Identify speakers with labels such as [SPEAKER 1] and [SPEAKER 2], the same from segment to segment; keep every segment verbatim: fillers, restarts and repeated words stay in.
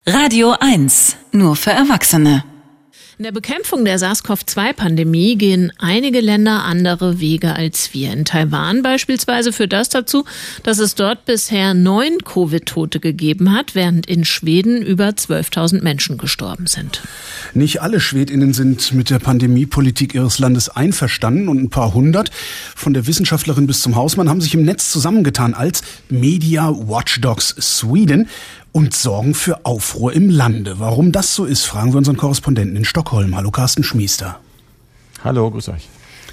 [SPEAKER 1] Radio eins, nur für Erwachsene.
[SPEAKER 2] In der Bekämpfung der SARS-C o V zwei Pandemie gehen einige Länder andere Wege als wir. In Taiwan beispielsweise führt das dazu, dass es dort bisher neun Covid-Tote gegeben hat, während in Schweden über zwölftausend Menschen gestorben sind.
[SPEAKER 3] Nicht alle Schwedinnen sind mit der Pandemiepolitik ihres Landes einverstanden und ein paar hundert, von der Wissenschaftlerin bis zum Hausmann, haben sich im Netz zusammengetan als Media Watchdogs Sweden und sorgen für Aufruhr im Lande. Warum das so ist, fragen wir unseren Korrespondenten in Stockholm. Hallo Carsten Schmiester.
[SPEAKER 4] Hallo, grüß euch.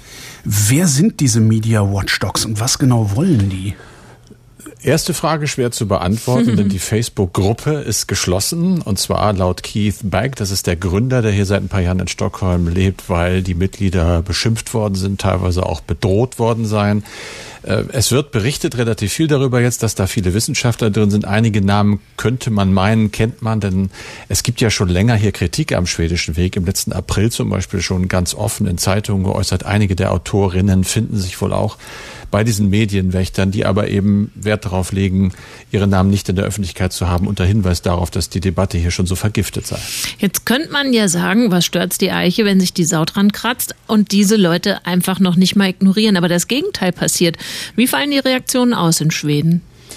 [SPEAKER 3] Wer sind diese Media Watchdogs und was genau wollen die?
[SPEAKER 4] Erste Frage schwer zu beantworten, denn die Facebook-Gruppe ist geschlossen, und zwar laut Keith Bagg, das ist der Gründer, der hier seit ein paar Jahren in Stockholm lebt, weil die Mitglieder beschimpft worden sind, teilweise auch bedroht worden seien. Es wird berichtet relativ viel darüber jetzt, dass da viele Wissenschaftler drin sind. Einige Namen könnte man meinen, kennt man, denn es gibt ja schon länger hier Kritik am schwedischen Weg. Im letzten April zum Beispiel schon ganz offen in Zeitungen geäußert. Einige der Autorinnen finden sich wohl auch bei diesen Medienwächtern, die aber eben Wert darauf legen, ihre Namen nicht in der Öffentlichkeit zu haben, unter Hinweis darauf, dass die Debatte hier schon so vergiftet sei.
[SPEAKER 2] Jetzt könnte man ja sagen, was stört's die Eiche, wenn sich die Sau dran kratzt und diese Leute einfach noch nicht mal ignorieren. Aber das Gegenteil passiert. Wie fallen die Reaktionen aus in Schweden?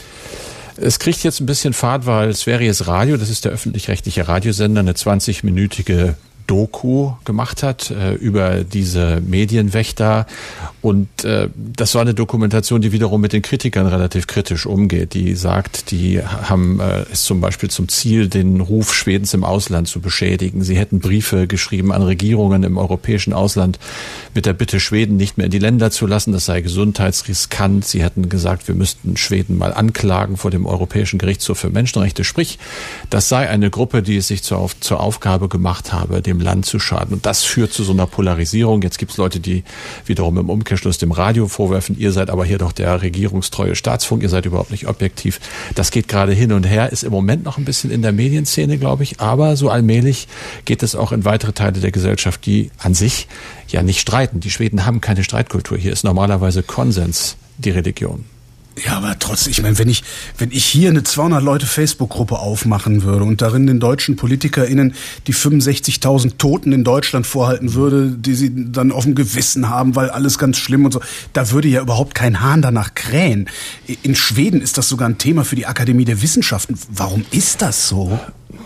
[SPEAKER 4] Es kriegt jetzt ein bisschen Fahrt, weil Sveriges Radio, das ist der öffentlich-rechtliche Radiosender, eine zwanzig-minütige Doku gemacht hat äh, über diese Medienwächter, und äh, das war eine Dokumentation, die wiederum mit den Kritikern relativ kritisch umgeht. Die sagt, die haben äh, es zum Beispiel zum Ziel, den Ruf Schwedens im Ausland zu beschädigen. Sie hätten Briefe geschrieben an Regierungen im europäischen Ausland mit der Bitte, Schweden nicht mehr in die Länder zu lassen. Das sei gesundheitsriskant. Sie hätten gesagt, wir müssten Schweden mal anklagen vor dem Europäischen Gerichtshof für Menschenrechte. Sprich, das sei eine Gruppe, die es sich zur, zur Aufgabe gemacht habe, dem Land zu schaden. Und das führt zu so einer Polarisierung. Jetzt gibt es Leute, die wiederum im Umkehrschluss dem Radio vorwerfen, ihr seid aber hier doch der regierungstreue Staatsfunk, ihr seid überhaupt nicht objektiv. Das geht gerade hin und her, ist im Moment noch ein bisschen in der Medienszene, glaube ich, aber so allmählich geht es auch in weitere Teile der Gesellschaft, die an sich ja nicht streiten. Die Schweden haben keine Streitkultur. Hier ist normalerweise Konsens die Religion.
[SPEAKER 3] Ja, aber trotzdem, ich meine, wenn ich, wenn ich hier eine zweihundert Leute Facebook-Gruppe aufmachen würde und darin den deutschen PolitikerInnen die fünfundsechzigtausend Toten in Deutschland vorhalten würde, die sie dann auf dem Gewissen haben, weil alles ganz schlimm und so, da würde ja überhaupt kein Hahn danach krähen. In Schweden ist das sogar ein Thema für die Akademie der Wissenschaften. Warum ist das so?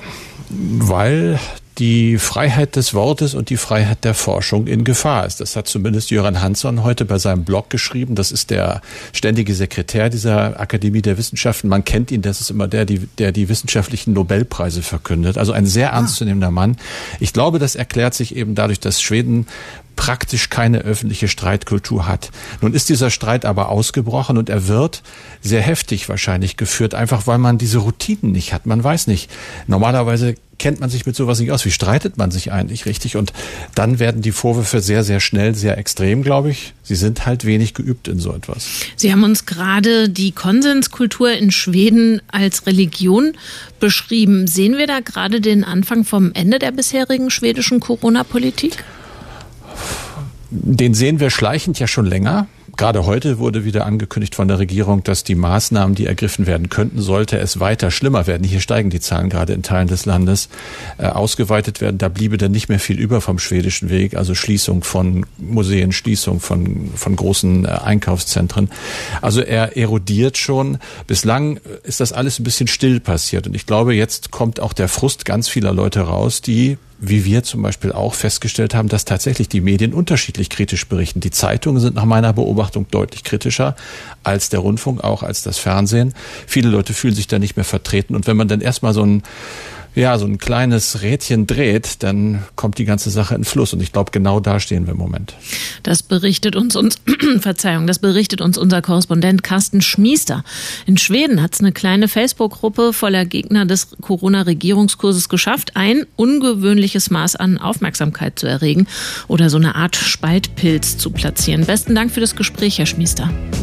[SPEAKER 4] Weil die Freiheit des Wortes und die Freiheit der Forschung in Gefahr ist. Das hat zumindest Göran Hansson heute bei seinem Blog geschrieben. Das ist der ständige Sekretär dieser Akademie der Wissenschaften. Man kennt ihn, das ist immer der, die, der die wissenschaftlichen Nobelpreise verkündet. Also ein sehr ernstzunehmender Mann. Ich glaube, das erklärt sich eben dadurch, dass Schweden praktisch keine öffentliche Streitkultur hat. Nun ist dieser Streit aber ausgebrochen und er wird sehr heftig wahrscheinlich geführt, einfach weil man diese Routinen nicht hat. Man weiß nicht, normalerweise kennt man sich mit sowas nicht aus. Wie streitet man sich eigentlich richtig? Und dann werden die Vorwürfe sehr, sehr schnell, sehr extrem, glaube ich. Sie sind halt wenig geübt in so etwas.
[SPEAKER 2] Sie haben uns gerade die Konsenskultur in Schweden als Religion beschrieben. Sehen wir da gerade den Anfang vom Ende der bisherigen schwedischen Corona-Politik?
[SPEAKER 4] Den sehen wir schleichend ja schon länger. Gerade heute wurde wieder angekündigt von der Regierung, dass die Maßnahmen, die ergriffen werden könnten, sollte es weiter schlimmer werden. Hier steigen die Zahlen gerade in Teilen des Landes, äh, ausgeweitet werden. Da bliebe dann nicht mehr viel über vom schwedischen Weg, also Schließung von Museen, Schließung von, von großen äh, Einkaufszentren. Also er erodiert schon. Bislang ist das alles ein bisschen still passiert. Und ich glaube, jetzt kommt auch der Frust ganz vieler Leute raus, die, wie wir zum Beispiel auch festgestellt haben, dass tatsächlich die Medien unterschiedlich kritisch berichten. Die Zeitungen sind nach meiner Beobachtung deutlich kritischer als der Rundfunk, auch als das Fernsehen. Viele Leute fühlen sich da nicht mehr vertreten. Und wenn man dann erstmal so ein, ja, so ein kleines Rädchen dreht, dann kommt die ganze Sache in Fluss. Und ich glaube, genau da stehen wir im Moment.
[SPEAKER 2] Das berichtet uns, uns Verzeihung, das berichtet uns unser Korrespondent Carsten Schmiester. In Schweden hat es eine kleine Facebook-Gruppe voller Gegner des Corona-Regierungskurses geschafft, ein ungewöhnliches Maß an Aufmerksamkeit zu erregen oder so eine Art Spaltpilz zu platzieren. Besten Dank für das Gespräch, Herr Schmiester.